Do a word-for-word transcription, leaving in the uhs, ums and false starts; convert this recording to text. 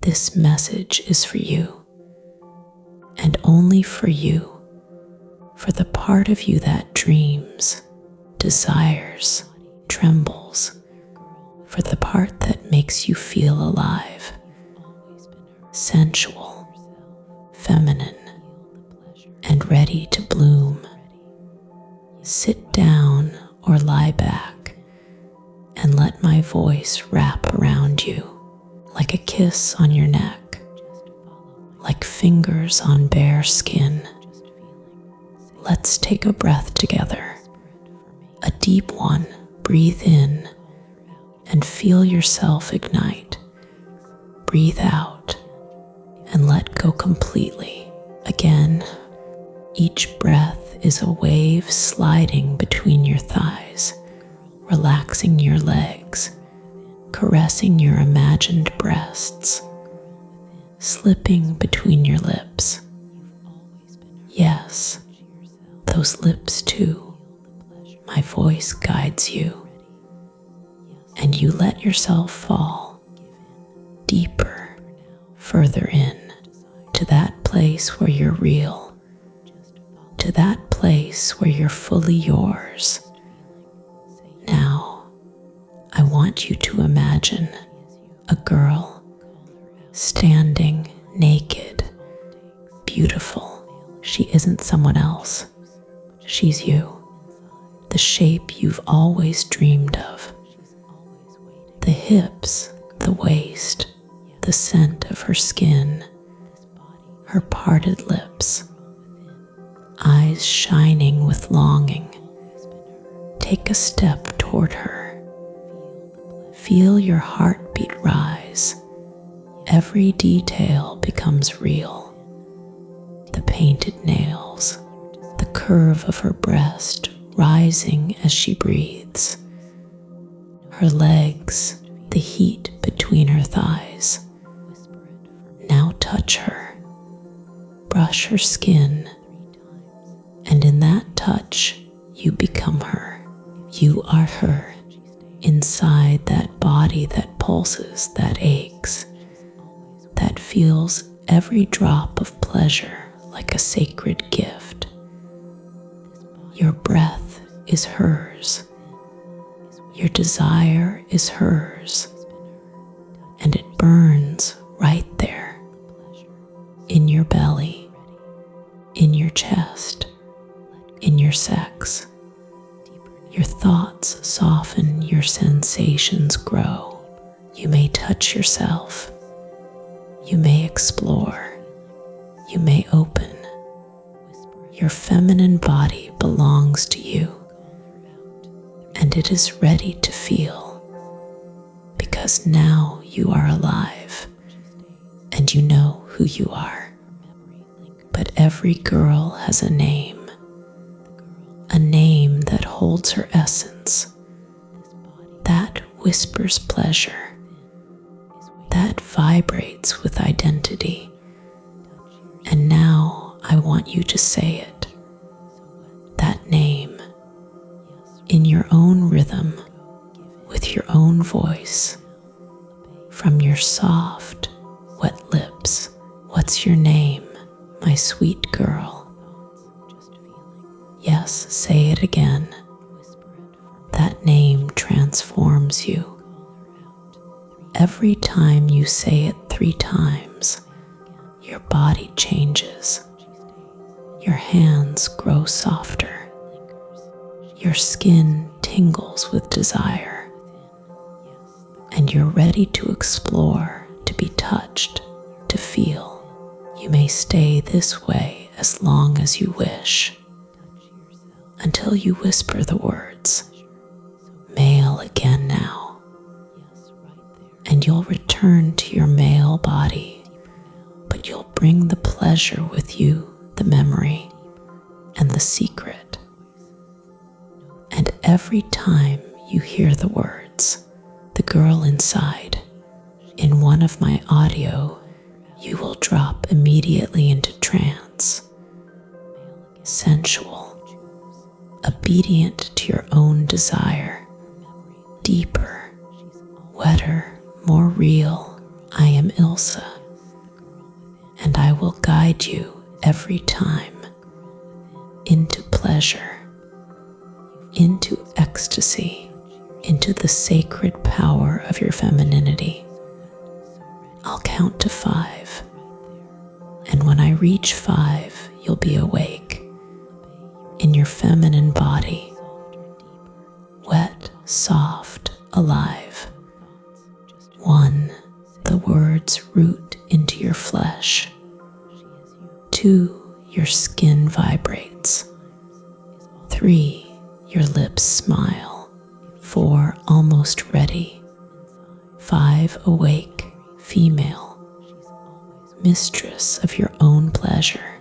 This message is for you, and only for you, for the part of you that dreams, desires, trembles, for the part that makes you feel alive, sensual, feminine, and ready to bloom. Sit down or lie back and let my voice wrap around you like a kiss on your neck, like fingers on bare skin. Let's take a breath together, a deep one. Breathe in and feel yourself ignite. Breathe out and let go completely. Again, each breath is a wave sliding between your thighs, relaxing your legs, caressing your imagined breasts, slipping between your lips. Yes, those lips too. My voice guides you, and you let yourself fall deeper, further in, to that place where you're real, to that place where you're fully yours. Now, I want you to imagine a girl standing naked, beautiful. She isn't someone else. She's you. The shape you've always dreamed of. The hips, the waist, the scent of her skin, her parted lips, eyes shining with longing. Take a step toward her. Feel your heartbeat rise. Every detail becomes real. The painted nails, the curve of her breast rising as she breathes, her legs, the heat between her thighs. Now touch her, brush her skin, and in that touch, you become her. You are her, inside that body that pulses, that aches, that feels every drop of pleasure like a sacred gift. Your breath is hers. Your desire is hers. And it burns right there, in your belly, in your chest, in your sex. Your thoughts soften, your sensations grow. You may touch yourself. You may explore. You may open. Your feminine body belongs to you, and it is ready to feel, because now you are alive, and you know who you are. But every girl has a name, a name that holds her essence, that whispers pleasure, that vibrates with identity. And now I want you to say it, that name, in your own rhythm, with your own voice, from your soft, wet lips. What's your name, my sweet girl? Yes, say it again. That name transforms you. Every time you say it three times, your body changes. Your hands grow softer. Your skin tingles with desire. And you're ready to explore, to be touched, to feel. You may stay this way as long as you wish, until you whisper the words, male again now. And you'll return to your male body, but you'll bring the pleasure with you, the memory, and the secret. And every time you hear the words, the girl inside, in one of my audio, you will drop immediately into trance, sensual, obedient to your own desire, deeper, wetter, more real. I am Ilsa. will guide you every time into pleasure, into ecstasy, into the sacred power of your femininity. I'll count to five, and when I reach five, you'll be awake in your feminine body, wet, soft, alive. One, the words root into your flesh. Two, your skin vibrates. Three, your lips smile. Four, almost ready. Five, awake, female, mistress of your own pleasure.